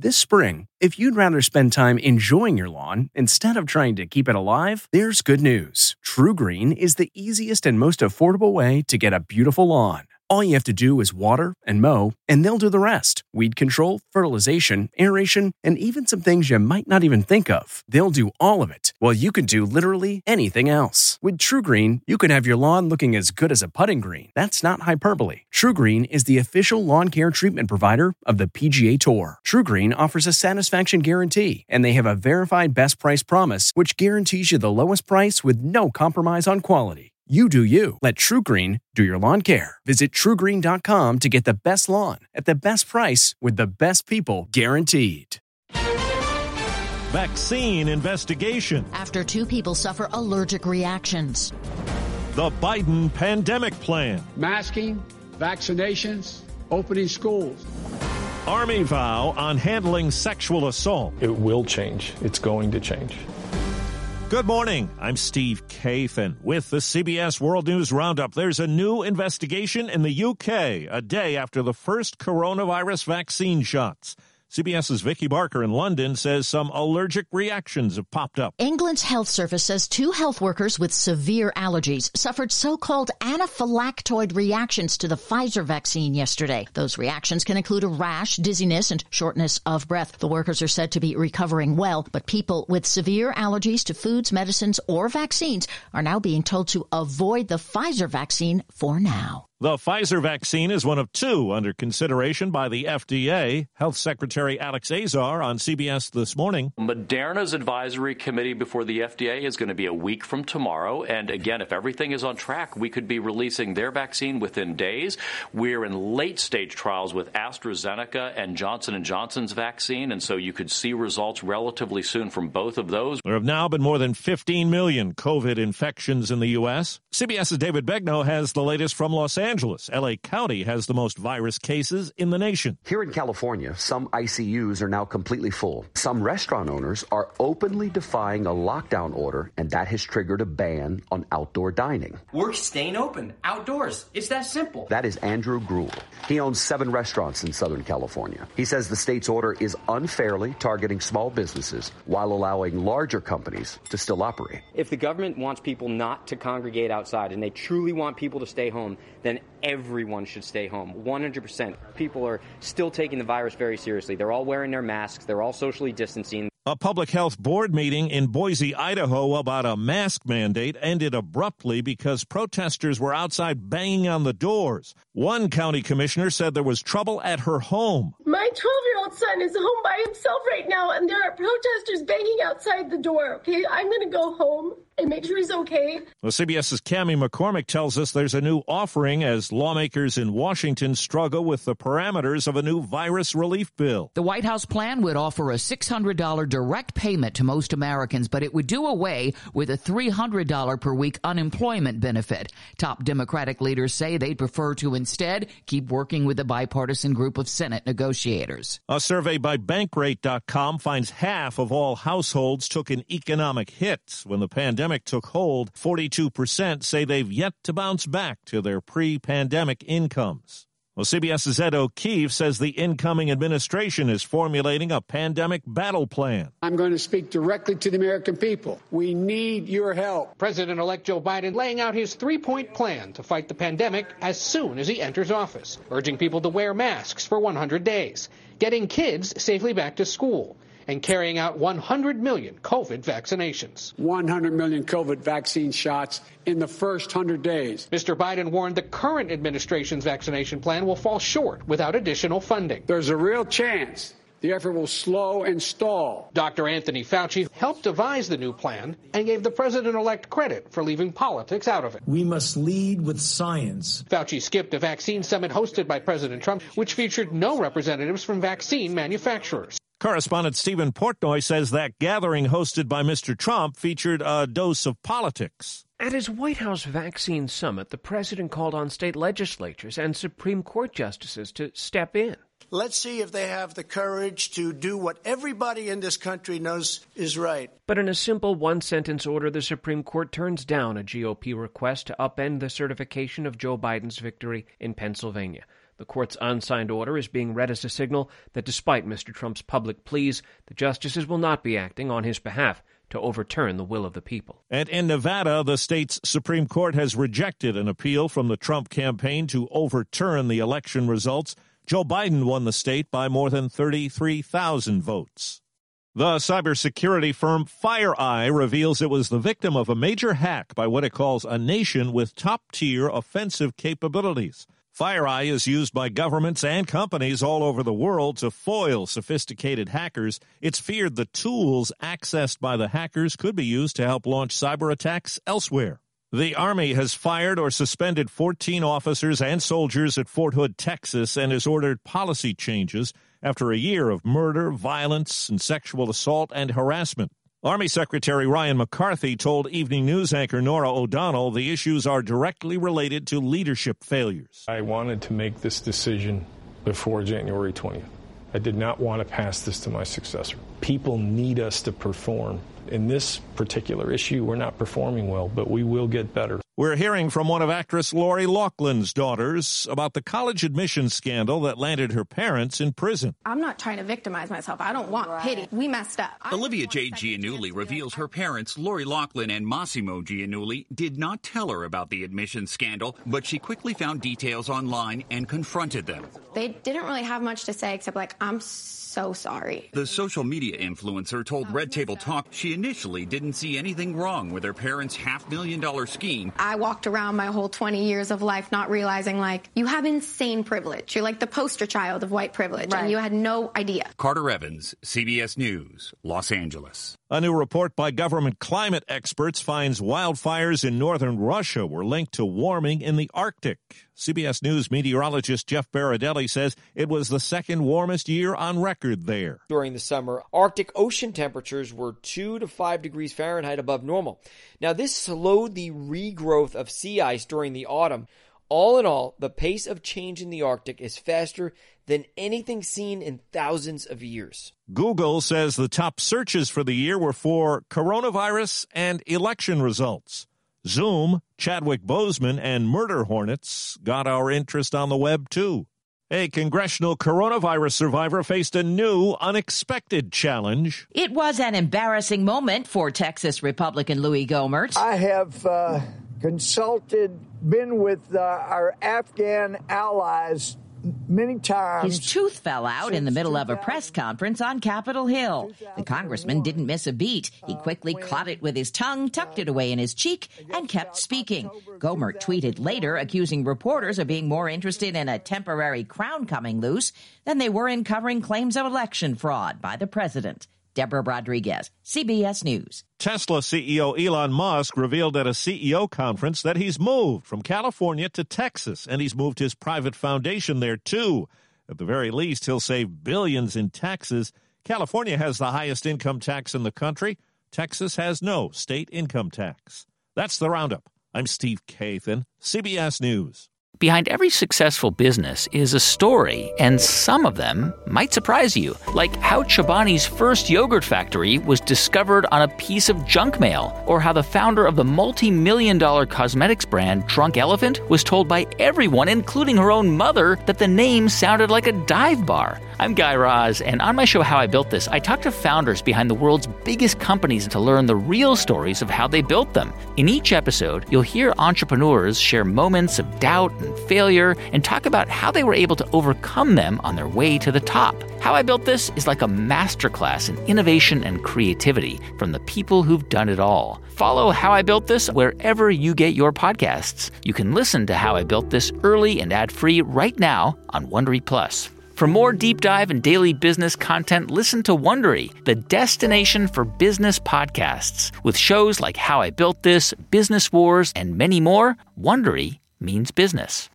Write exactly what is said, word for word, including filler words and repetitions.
This spring, if you'd rather spend time enjoying your lawn instead of trying to keep it alive, there's good news. TruGreen is the easiest and most affordable way to get a beautiful lawn. All you have to do is water and mow, and they'll do the rest. Weed control, fertilization, aeration, and even some things you might not even think of. They'll do all of it, while you can do literally anything else. With TruGreen, you can have your lawn looking as good as a putting green. That's not hyperbole. TruGreen is the official lawn care treatment provider of the P G A Tour. TruGreen offers a satisfaction guarantee, and they have a verified best price promise, which guarantees you the lowest price with no compromise on quality. You do you. Let TruGreen do your lawn care. Visit True Green dot com to get the best lawn at the best price with the best people guaranteed. Vaccine investigation. After two people suffer allergic reactions. The Biden pandemic plan. Masking, vaccinations, opening schools. Army vow on handling sexual assault. It will change. It's going to change. Good morning. I'm Steve Kathan with the C B S World News Roundup. There's a new investigation in the U K a day after the first coronavirus vaccine shots. CBS's Vicky Barker in London says some allergic reactions have popped up. England's health service says two health workers with severe allergies suffered so-called anaphylactoid reactions to the Pfizer vaccine yesterday. Those reactions can include a rash, dizziness, and shortness of breath. The workers are said to be recovering well, but people with severe allergies to foods, medicines, or vaccines are now being told to avoid the Pfizer vaccine for now. The Pfizer vaccine is one of two under consideration by the F D A. Health Secretary Alex Azar on C B S This Morning. Moderna's advisory committee before the F D A is going to be a week from tomorrow. And again, if everything is on track, we could be releasing their vaccine within days. We're in late-stage trials with AstraZeneca and Johnson and Johnson's vaccine. And so you could see results relatively soon from both of those. There have now been more than fifteen million COVID infections in the U S. CBS's David Begnaud has the latest from Los Angeles. Angeles. L A County has the most virus cases in the nation. Here in California, some I C Us are now completely full. Some restaurant owners are openly defying a lockdown order, and that has triggered a ban on outdoor dining. We're staying open, outdoors. It's that simple. That is Andrew Gruhl. He owns seven restaurants in Southern California. He says the state's order is unfairly targeting small businesses while allowing larger companies to still operate. If the government wants people not to congregate outside and they truly want people to stay home, then everyone should stay home. one hundred percent. People are still taking the virus very seriously. They're all wearing their masks. They're all socially distancing. A public health board meeting in Boise, Idaho about a mask mandate ended abruptly because protesters were outside banging on the doors. One county commissioner said there was trouble at her home. My twelve-year-old son is home by himself right now, and there are protesters banging outside the door, okay? I'm going to go home and make sure he's okay. Well, CBS's Cammie McCormick tells us there's a new offering as lawmakers in Washington struggle with the parameters of a new virus relief bill. The White House plan would offer a six hundred dollars direct payment to most Americans, but it would do away with a three hundred dollars per week unemployment benefit. Top Democratic leaders say they'd prefer to instead keep working with the bipartisan group of Senate negotiators. A survey by Bankrate dot com finds half of all households took an economic hit when the pandemic took hold. forty-two percent say they've yet to bounce back to their pre-pandemic incomes. Well, CBS's Ed O'Keefe says the incoming administration is formulating a pandemic battle plan. I'm going to speak directly to the American people. We need your help. President-elect Joe Biden laying out his three-point plan to fight the pandemic as soon as he enters office, urging people to wear masks for one hundred days, getting kids safely back to school, and carrying out one hundred million COVID vaccinations. one hundred million COVID vaccine shots in the first one hundred days. Mister Biden warned the current administration's vaccination plan will fall short without additional funding. There's a real chance the effort will slow and stall. Doctor Anthony Fauci helped devise the new plan and gave the president-elect credit for leaving politics out of it. We must lead with science. Fauci skipped a vaccine summit hosted by President Trump, which featured no representatives from vaccine manufacturers. Correspondent Stephen Portnoy says that gathering hosted by Mister Trump featured a dose of politics. At his White House vaccine summit, the president called on state legislatures and Supreme Court justices to step in. Let's see if they have the courage to do what everybody in this country knows is right. But in a simple one-sentence order, the Supreme Court turns down a G O P request to upend the certification of Joe Biden's victory in Pennsylvania. The court's unsigned order is being read as a signal that despite Mister Trump's public pleas, the justices will not be acting on his behalf to overturn the will of the people. And in Nevada, the state's Supreme Court has rejected an appeal from the Trump campaign to overturn the election results. Joe Biden won the state by more than thirty-three thousand votes. The cybersecurity firm FireEye reveals it was the victim of a major hack by what it calls a nation with top-tier offensive capabilities. FireEye is used by governments and companies all over the world to foil sophisticated hackers. It's feared the tools accessed by the hackers could be used to help launch cyber attacks elsewhere. The Army has fired or suspended fourteen officers and soldiers at Fort Hood, Texas, and has ordered policy changes after a year of murder, violence, and sexual assault and harassment. Army Secretary Ryan McCarthy told Evening News anchor Norah O'Donnell the issues are directly related to leadership failures. I wanted to make this decision before January twentieth. I did not want to pass this to my successor. People need us to perform. In this particular issue, we're not performing well, but we will get better. We're hearing from one of actress Lori Loughlin's daughters about the college admissions scandal that landed her parents in prison. I'm not trying to victimize myself. I don't want pity. We messed up. Olivia J. Giannulli reveals her parents, Lori Loughlin and Massimo Giannulli, did not tell her about the admissions scandal, but she quickly found details online and confronted them. They didn't really have much to say except like, I'm so sorry. The social media influencer told Red Table Talk she initially didn't see anything wrong with her parents' half million dollar scheme. I walked around my whole twenty years of life not realizing, like, you have insane privilege. You're like the poster child of white privilege, right. And you had no idea. Carter Evans, C B S News, Los Angeles. A new report by government climate experts finds wildfires in northern Russia were linked to warming in the Arctic. C B S News meteorologist Jeff Baradelli says it was the second warmest year on record there. During the summer, Arctic ocean temperatures were two to five degrees Fahrenheit above normal. Now, this slowed the regrowth of sea ice during the autumn. All in all, the pace of change in the Arctic is faster than anything seen in thousands of years. Google says the top searches for the year were for coronavirus and election results. Zoom, Chadwick Boseman, and murder hornets got our interest on the web, too. A congressional coronavirus survivor faced a new, unexpected challenge. It was an embarrassing moment for Texas Republican Louis Gohmert. I have uh, consulted, been with uh, our Afghan allies many times. His tooth fell out in the middle of a press conference on Capitol Hill. The congressman didn't miss a beat. He quickly caught it with his tongue, tucked it away in his cheek, and kept speaking. Gohmert tweeted later, accusing reporters of being more interested in a temporary crown coming loose than they were in covering claims of election fraud by the president. Deborah Rodriguez, C B S News. Tesla C E O Elon Musk revealed at a C E O conference that he's moved from California to Texas, and he's moved his private foundation there, too. At the very least, he'll save billions in taxes. California has the highest income tax in the country. Texas has no state income tax. That's the Roundup. I'm Steve Kathan, C B S News. Behind every successful business is a story, and some of them might surprise you. Like how Chobani's first yogurt factory was discovered on a piece of junk mail, or how the founder of the multi-million dollar cosmetics brand Drunk Elephant was told by everyone, including her own mother, that the name sounded like a dive bar. I'm Guy Raz, and on my show How I Built This, I talk to founders behind the world's biggest companies to learn the real stories of how they built them. In each episode, you'll hear entrepreneurs share moments of doubt and failure and talk about how they were able to overcome them on their way to the top. How I Built This is like a masterclass in innovation and creativity from the people who've done it all. Follow How I Built This wherever you get your podcasts. You can listen to How I Built This early and ad-free right now on Wondery Plus. For more deep dive and daily business content, listen to Wondery, the destination for business podcasts. With shows like How I Built This, Business Wars, and many more, Wondery means business.